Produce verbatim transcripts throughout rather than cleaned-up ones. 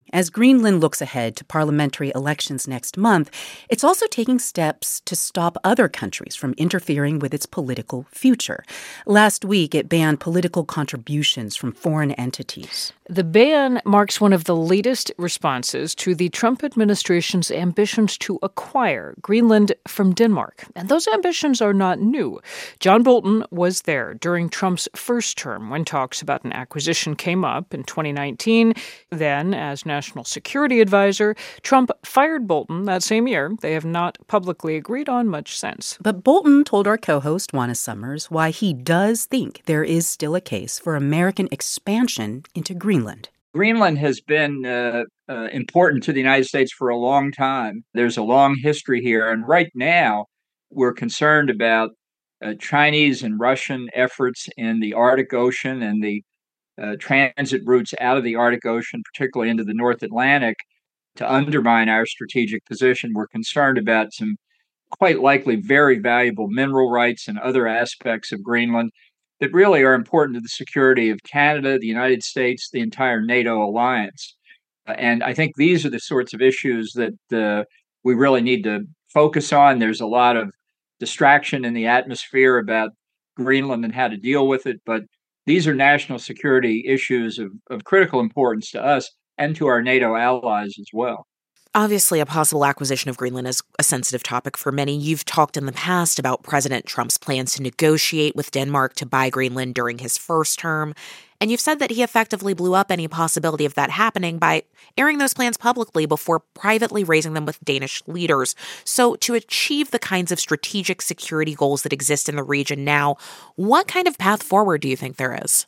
As Greenland looks ahead to parliamentary elections next month, it's also taking steps to stop other countries from interfering with its political future. Last week, it banned political contributions from foreign entities. The ban marks one of the latest responses to the Trump administration's ambitions to acquire Greenland from Denmark. And those ambitions are not new. John Bolton was there during Trump's first term when talks about an acquisition came up in twenty nineteen. Then, as National Security Advisor, Trump fired Bolton that same year. They have not publicly agreed on much since. But Bolton told our co-host, Juana Summers, why he does think there is still a case for American expansion into Greenland. Greenland has been uh, uh, important to the United States for a long time. There's a long history here. And right now, we're concerned about uh, Chinese and Russian efforts in the Arctic Ocean and the uh, transit routes out of the Arctic Ocean, particularly into the North Atlantic, to undermine our strategic position. We're concerned about some quite likely very valuable mineral rights and other aspects of Greenland that really are important to the security of Canada, the United States, the entire NATO alliance. Uh, and I think these are the sorts of issues that uh, we really need to focus on. There's a lot of distraction in the atmosphere about Greenland and how to deal with it, but these are national security issues of, of critical importance to us and to our NATO allies as well. Obviously, a possible acquisition of Greenland is a sensitive topic for many. You've talked in the past about President Trump's plans to negotiate with Denmark to buy Greenland during his first term. And you've said that he effectively blew up any possibility of that happening by airing those plans publicly before privately raising them with Danish leaders. So to achieve the kinds of strategic security goals that exist in the region now, what kind of path forward do you think there is?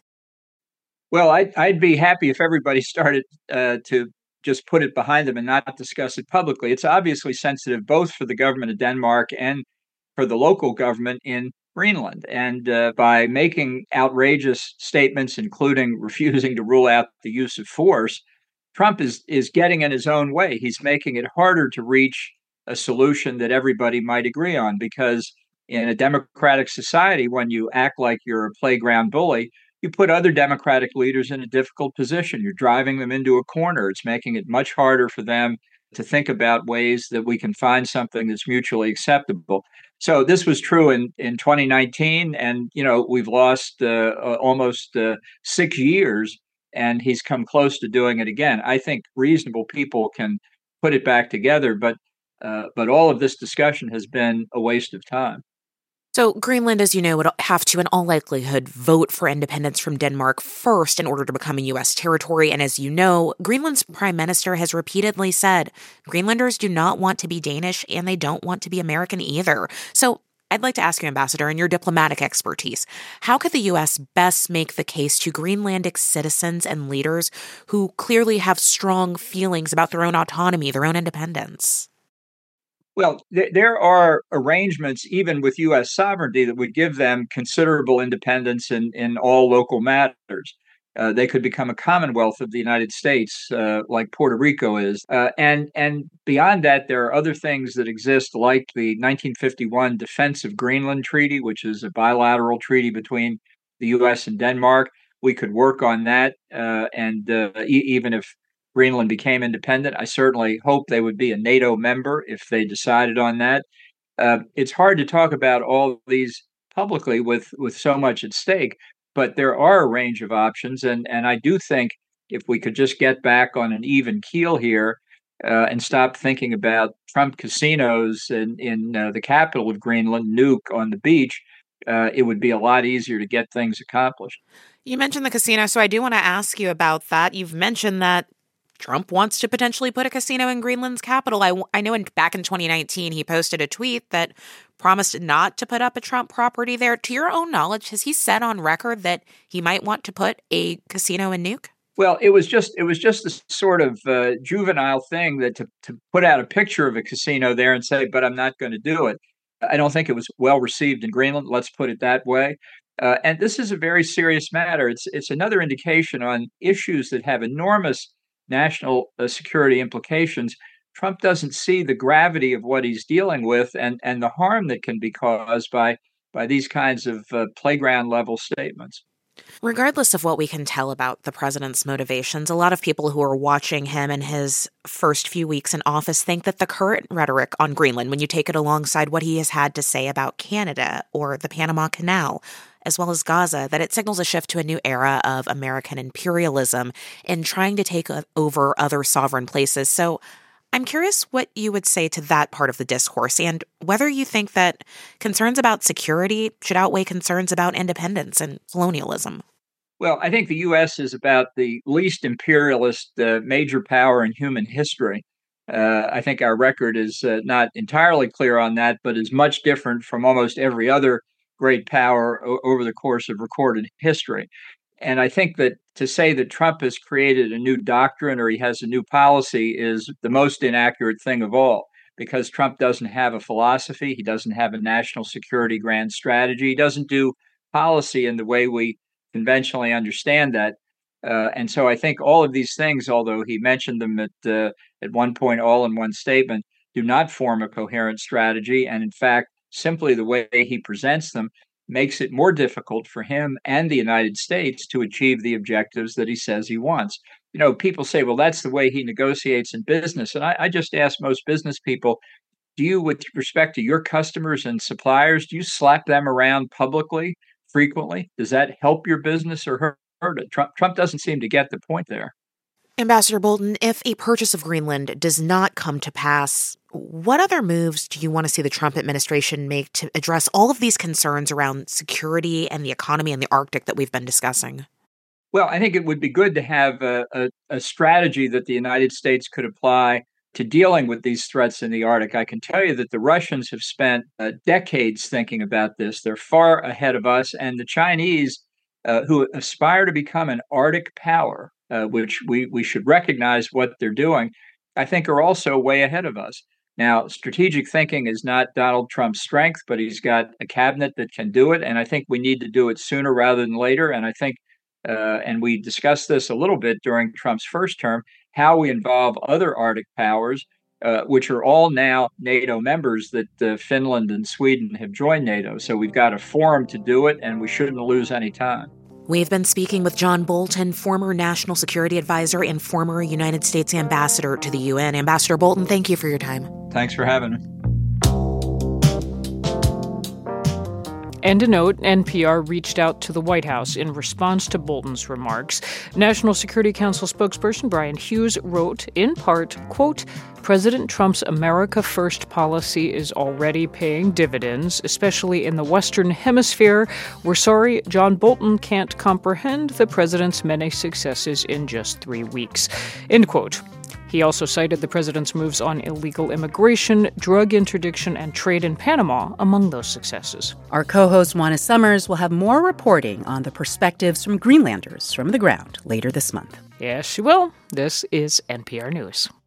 Well, I'd, I'd be happy if everybody started uh, to just put it behind them and not discuss it publicly. It's obviously sensitive both for the government of Denmark and for the local government in Greenland. And uh, by making outrageous statements, including refusing to rule out the use of force, Trump is, is getting in his own way. He's making it harder to reach a solution that everybody might agree on, because in a democratic society, when you act like you're a playground bully, you put other Democratic leaders in a difficult position. You're driving them into a corner. It's making it much harder for them to think about ways that we can find something that's mutually acceptable. So this was true in, in twenty nineteen, and you know we've lost uh, uh, almost uh, six years, and he's come close to doing it again. I think reasonable people can put it back together, but uh, but all of this discussion has been a waste of time. So Greenland, as you know, would have to, in all likelihood, vote for independence from Denmark first in order to become a U S territory. And as you know, Greenland's prime minister has repeatedly said Greenlanders do not want to be Danish and they don't want to be American either. So I'd like to ask you, Ambassador, in your diplomatic expertise, how could the U S best make the case to Greenlandic citizens and leaders who clearly have strong feelings about their own autonomy, their own independence? Well, th- there are arrangements, even with U S sovereignty, that would give them considerable independence in, in all local matters. Uh, they could become a commonwealth of the United States, uh, like Puerto Rico is. Uh, and, and beyond that, there are other things that exist, like the nineteen fifty-one Defense of Greenland Treaty, which is a bilateral treaty between the U S and Denmark. We could work on that. Uh, and uh, e- even if Greenland became independent, I certainly hope they would be a NATO member if they decided on that. Uh, it's hard to talk about all these publicly with, with so much at stake, but there are a range of options. And, and I do think if we could just get back on an even keel here uh, and stop thinking about Trump casinos in, in uh, the capital of Greenland, Nuuk on the beach, uh, it would be a lot easier to get things accomplished. You mentioned the casino, so I do want to ask you about that. You've mentioned that Trump wants to potentially put a casino in Greenland's capital. I, I know in, back in twenty nineteen, he posted a tweet that promised not to put up a Trump property there. To your own knowledge, has he said on record that he might want to put a casino in Nuuk? Well, it was just it was just a sort of uh, juvenile thing that to, to put out a picture of a casino there and say, but I'm not going to do it. I don't think it was well received in Greenland. Let's put it that way. Uh, and this is a very serious matter. It's it's another indication on issues that have enormous national uh, security implications. Trump doesn't see the gravity of what he's dealing with and, and the harm that can be caused by by these kinds of uh, playground level statements. Regardless of what we can tell about the president's motivations, a lot of people who are watching him in his first few weeks in office think that the current rhetoric on Greenland, when you take it alongside what he has had to say about Canada or the Panama Canal, as well as Gaza, that it signals a shift to a new era of American imperialism in trying to take over other sovereign places. So I'm curious what you would say to that part of the discourse and whether you think that concerns about security should outweigh concerns about independence and colonialism. Well, I think the U S is about the least imperialist uh, major power in human history. Uh, I think our record is uh, not entirely clear on that, but is much different from almost every other great power o- over the course of recorded history. And I think that to say that Trump has created a new doctrine or he has a new policy is the most inaccurate thing of all, because Trump doesn't have a philosophy. He doesn't have a national security grand strategy. He doesn't do policy in the way we conventionally understand that. Uh, and so I think all of these things, although he mentioned them at uh, at one point all in one statement, do not form a coherent strategy. And in fact, simply the way he presents them makes it more difficult for him and the United States to achieve the objectives that he says he wants. You know, people say, well, that's the way he negotiates in business. And I, I just ask most business people, do you, with respect to your customers and suppliers, do you slap them around publicly frequently? Does that help your business or hurt it? Trump, Trump doesn't seem to get the point there. Ambassador Bolton, if a purchase of Greenland does not come to pass, what other moves do you want to see the Trump administration make to address all of these concerns around security and the economy in the Arctic that we've been discussing? Well, I think it would be good to have a, a, a strategy that the United States could apply to dealing with these threats in the Arctic. I can tell you that the Russians have spent uh, decades thinking about this. They're far ahead of us. And the Chinese, uh, who aspire to become an Arctic power, uh, which we, we should recognize what they're doing, I think are also way ahead of us. Now, strategic thinking is not Donald Trump's strength, but he's got a cabinet that can do it. And I think we need to do it sooner rather than later. And I think, uh, and we discussed this a little bit during Trump's first term, how we involve other Arctic powers, uh, which are all now NATO members, that uh, Finland and Sweden have joined NATO. So we've got a forum to do it, and we shouldn't lose any time. We've been speaking with John Bolton, former National Security Advisor and former United States Ambassador to the U N. Ambassador Bolton, thank you for your time. Thanks for having me. And a note, N P R reached out to the White House in response to Bolton's remarks. National Security Council spokesperson Brian Hughes wrote, in part, quote, President Trump's America First policy is already paying dividends, especially in the Western Hemisphere. We're sorry John Bolton can't comprehend the president's many successes in just three weeks, end quote. He also cited the president's moves on illegal immigration, drug interdiction, and trade in Panama among those successes. Our co-host Juana Summers will have more reporting on the perspectives from Greenlanders from the ground later this month. Yes, she will. This is N P R News.